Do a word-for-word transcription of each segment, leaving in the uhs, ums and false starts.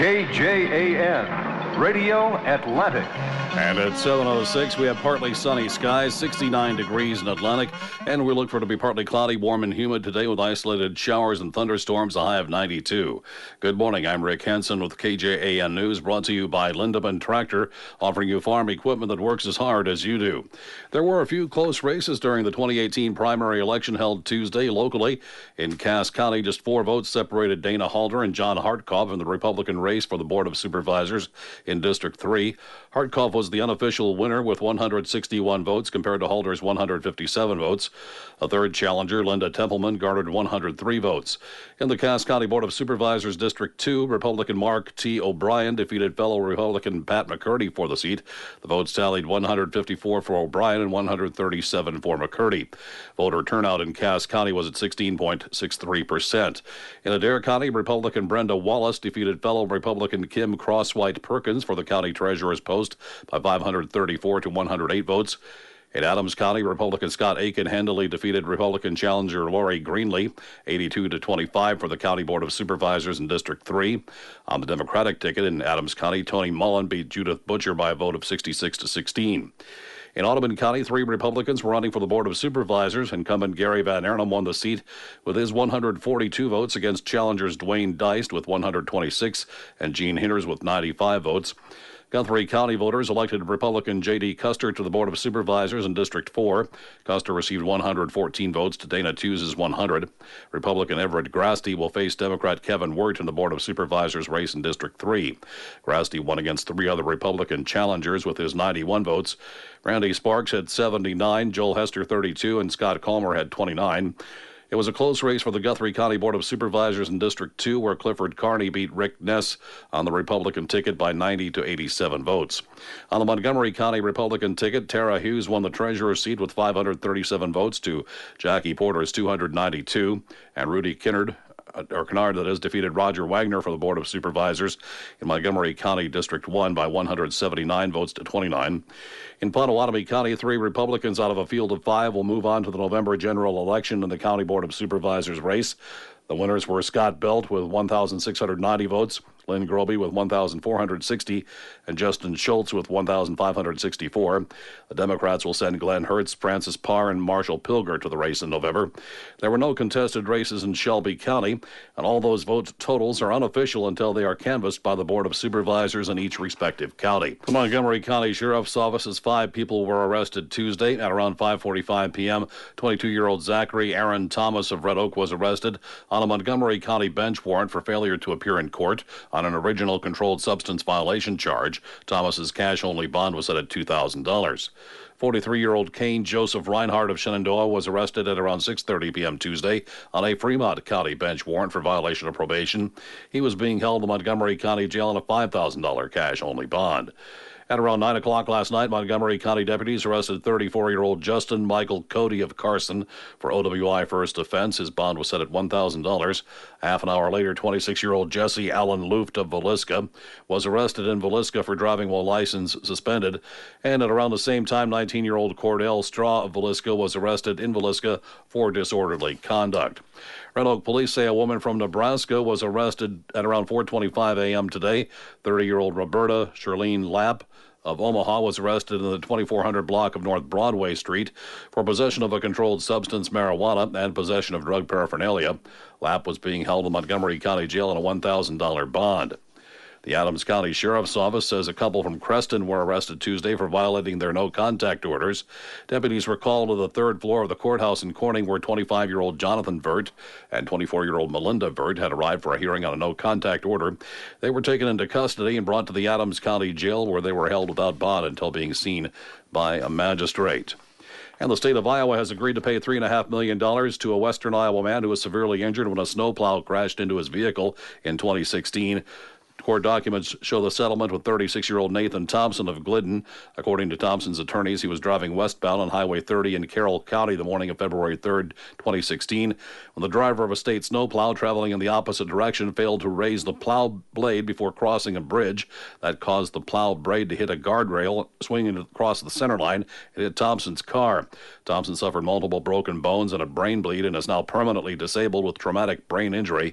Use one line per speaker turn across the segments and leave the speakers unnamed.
K J A N, Radio Atlantic.
And at seven oh six, we have partly sunny skies, sixty-nine degrees in Atlantic, and we look for it to be partly cloudy, warm, and humid today with isolated showers and thunderstorms, a high of ninety-two. Good morning, I'm Rick Henson with K J A N News, brought to you by Lindemann Tractor, offering you farm equipment that works as hard as you do. There were a few close races during the twenty eighteen primary election held Tuesday locally. In Cass County, just four votes separated Dana Halder and John Hartkopf in the Republican race for the Board of Supervisors in District three. Hartkopf was the unofficial winner with one hundred sixty-one votes compared to Halder's one hundred fifty-seven votes. A third challenger, Linda Templeman, garnered one hundred three votes. In the Cass County Board of Supervisors District two, Republican Mark T. O'Brien defeated fellow Republican Pat McCurdy for the seat. The votes tallied one hundred fifty-four for O'Brien and one hundred thirty-seven for McCurdy. Voter turnout in Cass County was at sixteen point six three percent. In Adair County, Republican Brenda Wallace defeated fellow Republican Kim Crosswhite Perkins for the county treasurer's post by five hundred thirty-four to one hundred eight votes. In Adams County, Republican Scott Aiken handily defeated Republican challenger Lori Greenlee, eighty-two to twenty-five for the County Board of Supervisors in District three. On the Democratic ticket in Adams County, Tony Mullen beat Judith Butcher by a vote of sixty-six to sixteen. In Audubon County, three Republicans were running for the Board of Supervisors. Incumbent Gary Van Arnhem won the seat with his one hundred forty-two votes against challengers Dwayne Deist with one hundred twenty-six and Gene Hinters with ninety-five votes. Guthrie County voters elected Republican J D. Custer to the Board of Supervisors in District four. Custer received one hundred fourteen votes to Dana Tewes' one hundred. Republican Everett Grasty will face Democrat Kevin Wirt in the Board of Supervisors race in District three. Grasty won against three other Republican challengers with his ninety-one votes. Randy Sparks had seventy-nine, Joel Hester thirty-two, and Scott Calmer had twenty-nine. It was a close race for the Guthrie County Board of Supervisors in District two, where Clifford Carney beat Rick Ness on the Republican ticket by ninety to eighty-seven votes. On the Montgomery County Republican ticket, Tara Hughes won the treasurer's seat with five hundred thirty-seven votes to Jackie Porter's two hundred ninety-two, and Rudy Kinnard, or Kennard, that is, defeated Roger Wagner for the Board of Supervisors in Montgomery County District one by one hundred seventy-nine votes to twenty-nine. In Potawatomi County, three Republicans out of a field of five will move on to the November general election in the County Board of Supervisors race. The winners were Scott Belt with one thousand six hundred ninety votes, Lynn Groby with one thousand four hundred sixty, and Justin Schultz with one thousand five hundred sixty-four. The Democrats will send Glenn Hertz, Francis Parr, and Marshall Pilger to the race in November. There were no contested races in Shelby County, and all those vote totals are unofficial until they are canvassed by the Board of Supervisors in each respective county. The Montgomery County Sheriff's Office's five people were arrested Tuesday at around five forty-five p.m. twenty-two-year-old Zachary Aaron Thomas of Red Oak was arrested on a Montgomery County bench warrant for failure to appear in court on an original controlled substance violation charge. Thomas's cash-only bond was set at two thousand dollars. forty-three-year-old Kane Joseph Reinhardt of Shenandoah was arrested at around six thirty p.m. Tuesday on a Fremont County bench warrant for violation of probation. He was being held in the Montgomery County Jail on a five thousand dollars cash-only bond. At around nine o'clock last night, Montgomery County deputies arrested thirty-four-year-old Justin Michael Cody of Carson for O W I first offense. His bond was set at one thousand dollars. Half an hour later, twenty-six-year-old Jesse Allen Luft of Villisca was arrested in Villisca for driving while license suspended. And at around the same time, nineteen-year-old Cordell Straw of Villisca was arrested in Villisca for disorderly conduct. Red Oak police say a woman from Nebraska was arrested at around four twenty-five a.m. today. thirty-year-old Roberta Charlene Lapp of Omaha was arrested in the twenty-four hundred block of North Broadway Street for possession of a controlled substance, marijuana, and possession of drug paraphernalia. Lapp was being held in Montgomery County Jail on a one thousand dollars bond. The Adams County Sheriff's Office says a couple from Creston were arrested Tuesday for violating their no-contact orders. Deputies were called to the third floor of the courthouse in Corning where twenty-five-year-old Jonathan Vert and twenty-four-year-old Melinda Vert had arrived for a hearing on a no-contact order. They were taken into custody and brought to the Adams County Jail where they were held without bond until being seen by a magistrate. And the state of Iowa has agreed to pay three point five million dollars to a western Iowa man who was severely injured when a snowplow crashed into his vehicle in twenty sixteen. Court documents show the settlement with thirty-six-year-old Nathan Thompson of Glidden. According to Thompson's attorneys, he was driving westbound on Highway thirty in Carroll County the morning of February third, twenty sixteen, when the driver of a state snowplow traveling in the opposite direction failed to raise the plow blade before crossing a bridge. That caused the plow blade to hit a guardrail, swinging across the center line. It hit Thompson's car. Thompson suffered multiple broken bones and a brain bleed and is now permanently disabled with traumatic brain injury.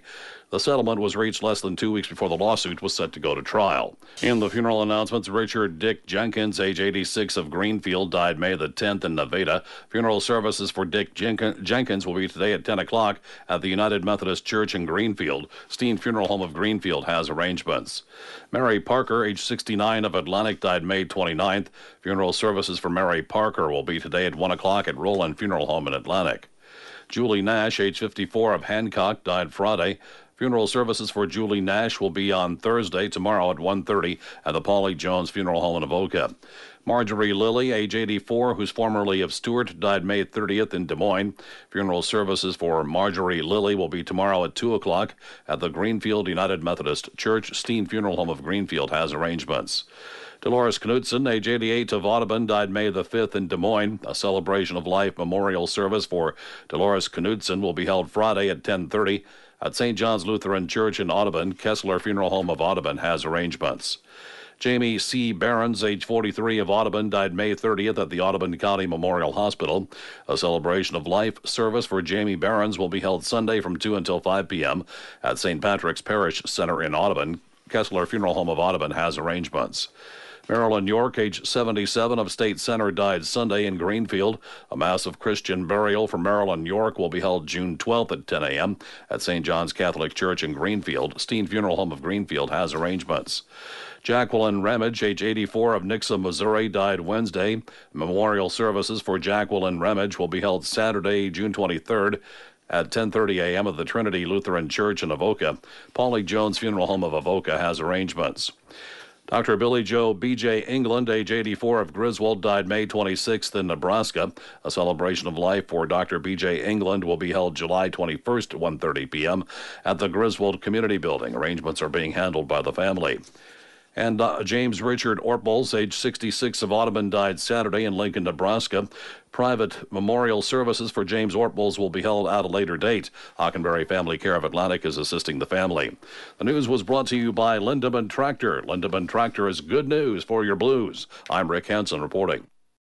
The settlement was reached less than two weeks before the lawsuit was set to go to trial. In the funeral announcements, Richard Dick Jenkins, age eighty-six, of Greenfield, died May the tenth in Nevada. Funeral services for Dick Jen- Jenkins will be today at ten o'clock at the United Methodist Church in Greenfield. Steen Funeral Home of Greenfield has arrangements. Mary Parker, age sixty-nine, of Atlantic, died May twenty-ninth. Funeral services for Mary Parker will be today at one o'clock at Roland Funeral Home in Atlantic. Julie Nash, age fifty-four, of Hancock, died Friday. Funeral services for Julie Nash will be on Thursday, tomorrow at one thirty at the Paulie Jones Funeral Home in Avoca. Marjorie Lilly, age eighty-four, who's formerly of Stewart, died May thirtieth in Des Moines. Funeral services for Marjorie Lilly will be tomorrow at two o'clock at the Greenfield United Methodist Church. Steen Funeral Home of Greenfield has arrangements. Dolores Knudsen, age eighty-eight, of Audubon, died May the fifth in Des Moines. A celebration of life memorial service for Dolores Knudsen will be held Friday at ten thirty at Saint John's Lutheran Church in Audubon. Kessler Funeral Home of Audubon has arrangements. Jamie C. Barons, age forty-three, of Audubon, died May thirtieth at the Audubon County Memorial Hospital. A celebration of life service for Jamie Barons will be held Sunday from two until five p.m. at Saint Patrick's Parish Center in Audubon. Kessler Funeral Home of Audubon has arrangements. Marilyn York, age seventy-seven, of State Center, died Sunday in Greenfield. A massive Christian burial for Marilyn York will be held June twelfth at ten a.m. at Saint John's Catholic Church in Greenfield. Steen Funeral Home of Greenfield has arrangements. Jacqueline Remage, age eighty-four, of Nixa, Missouri, died Wednesday. Memorial services for Jacqueline Remage will be held Saturday, June twenty-third. at ten thirty a.m. at the Trinity Lutheran Church in Avoca. Paulie Jones Funeral Home of Avoca has arrangements. Doctor Billy Joe B J England, age eighty-four, of Griswold, died May twenty-sixth in Nebraska. A celebration of life for Doctor B J England will be held July twenty-first at one thirty p.m. at the Griswold Community Building. Arrangements are being handled by the family. And uh, James Richard Ortbals, age sixty-six, of Audubon, died Saturday in Lincoln, Nebraska. Private memorial services for James Ortbals will be held at a later date. Hockenberry Family Care of Atlantic is assisting the family. The news was brought to you by Lindeman Tractor. Lindeman Tractor is good news for your blues. I'm Rick Hansen reporting.